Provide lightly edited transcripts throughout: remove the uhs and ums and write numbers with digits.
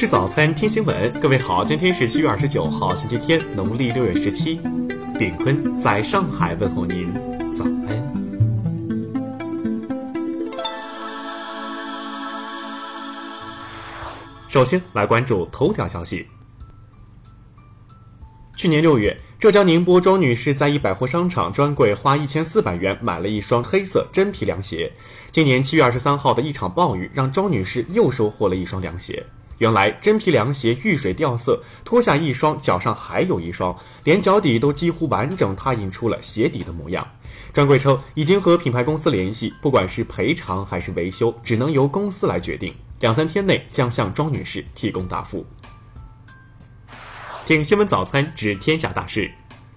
吃早餐，听新闻。各位好，今天是7月29号，星期天，农历6月17。炳坤在上海问候您，早安。首先来关注头条消息。去年6月，浙江宁波庄女士在一百货商场专柜花1400元买了一双黑色真皮凉鞋。今年7月23号的一场暴雨让庄女士又收获了一双凉鞋。原来真皮凉鞋遇水掉色，脱下一双，脚上还有一双，连脚底都几乎完整拓印出了鞋底的模样。专柜称已经和品牌公司联系，不管是赔偿还是维修，只能由公司来决定，2-3天内将向庄女士提供答复。听新闻早餐知天下大事。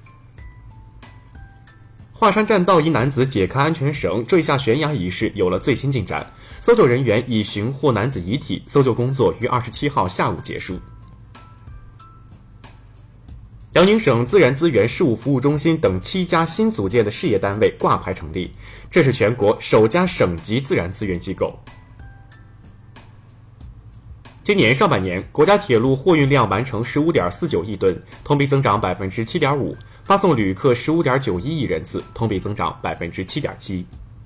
华山栈道一男子解开安全绳坠下悬崖一事有了最新进展，搜救人员已寻获男子遗体，搜救工作于27号下午结束。辽宁省自然资源事务服务中心等7家新组建的事业单位挂牌成立，这是全国首家省级自然资源机构。今年上半年，国家铁路货运量完成 15.49 亿吨，同比增长 7.5%， 发送旅客 15.91 亿人次，同比增长 7.7%。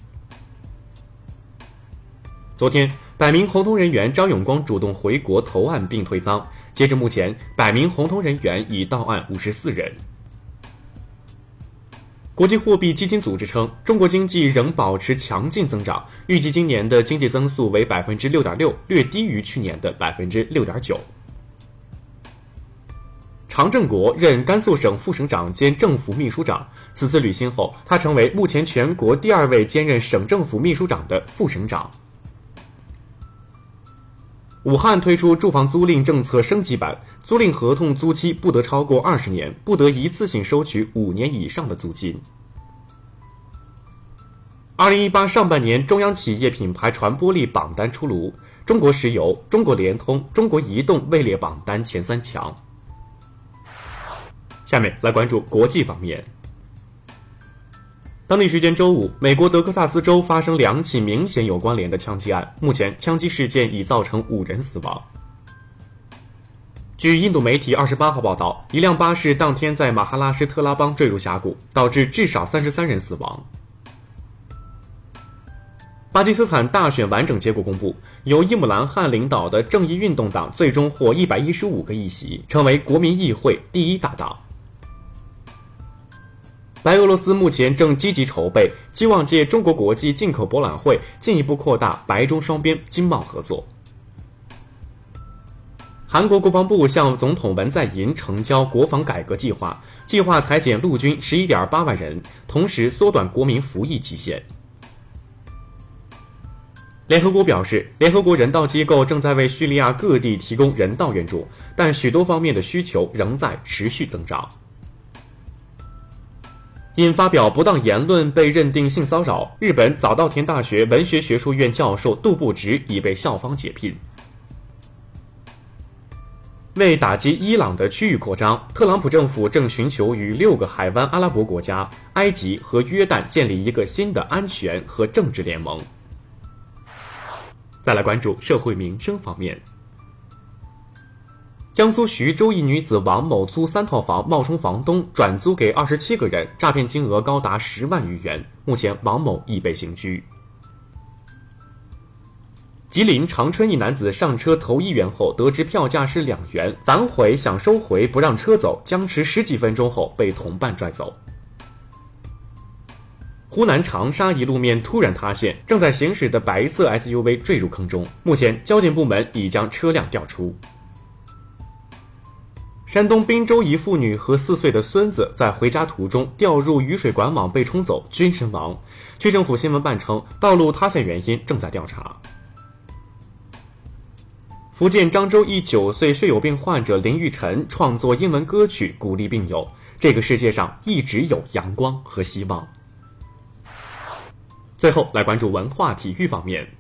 昨天，百名红通人员张永光主动回国投案并退赃，截至目前，百名红通人员已到案54人。国际货币基金组织称，中国经济仍保持强劲增长，预计今年的经济增速为 6.6%， 略低于去年的 6.9%。常正国任甘肃省副省长兼政府秘书长，此次履新后，他成为目前全国第2位兼任省政府秘书长的副省长。武汉推出住房租赁政策升级版，租赁合同租期不得超过20年，不得一次性收取5年以上的租金。2018上半年中央企业品牌传播力榜单出炉，中国石油、中国联通、中国移动位列榜单前3强。下面来关注国际方面。当地时间周五，美国德克萨斯州发生2起明显有关联的枪击案，目前枪击事件已造成5人死亡。据印度媒体28号报道，一辆巴士当天在马哈拉施特拉邦坠入峡谷，导致至少33人死亡。巴基斯坦大选完整结果公布，由伊姆兰汗领导的正义运动党最终获115个议席，成为国民议会第1大党。白俄罗斯目前正积极筹备，期望借中国国际进口博览会进一步扩大白中双边经贸合作。韩国国防部向总统文在寅呈交国防改革计划，计划裁减陆军 11.8 万人，同时缩短国民服役期限。联合国表示，联合国人道机构正在为叙利亚各地提供人道援助，但许多方面的需求仍在持续增长。因发表不当言论被认定性骚扰，日本早稻田大学文学学术院教授杜布直已被校方解聘。为打击伊朗的区域扩张，特朗普政府正寻求与6个海湾阿拉伯国家、埃及和约旦建立一个新的安全和政治联盟。再来关注社会民生方面。江苏徐州一女子王某租3套房冒充房东转租给27个人，诈骗金额高达10万余元，目前王某已被刑拘。吉林长春一男子上车投1元后，得知票价是2元，反悔想收回不让车走，僵持10几分钟后被同伴拽走。湖南长沙一路面突然塌陷，正在行驶的白色 SUV 坠入坑中，目前交警部门已将车辆调出。山东滨州一妇女和4岁的孙子在回家途中掉入雨水管网被冲走，均身亡。区政府新闻办称，道路塌陷原因正在调查。福建漳州一9岁血友病患者林玉晨创作英文歌曲，鼓励病友：这个世界上一直有阳光和希望。最后来关注文化体育方面。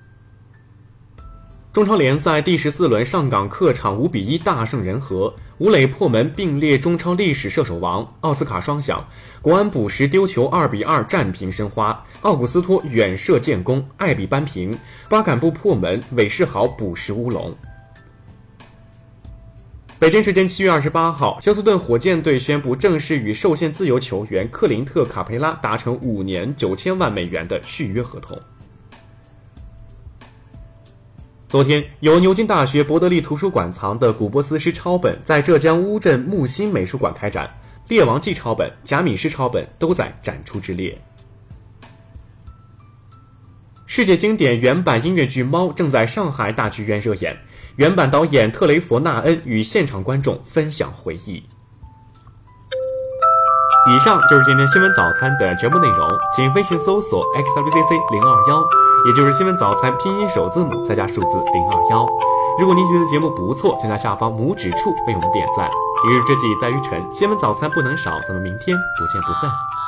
中超联赛第14轮上港客场5-1大胜人和，吴磊破门并列中超历史射手王，奥斯卡双响，国安补时丢球2-2战平申花，奥古斯托远射建功，艾比扳平，巴坎布破门，韦世豪补时乌龙。 北京时间7月28号，休斯顿火箭队宣布正式与受限自由球员克林特·卡佩拉达成5年9000万美元的续约合同。昨天，由牛津大学伯德利图书馆藏的古波斯诗抄本在浙江乌镇木心美术馆开展，《列王纪》抄本、贾米诗抄本都在展出之列。世界经典原版音乐剧《猫》正在上海大剧院热演，原版导演特雷弗纳恩与现场观众分享回忆。以上就是今天新闻早餐的全部内容，请微信搜索 xwzc021，也就是新闻早餐拼音首字母再加数字021。如果您觉得节目不错，请在下方拇指处为我们点赞。一日之计在于晨，新闻早餐不能少，咱们明天不见不散。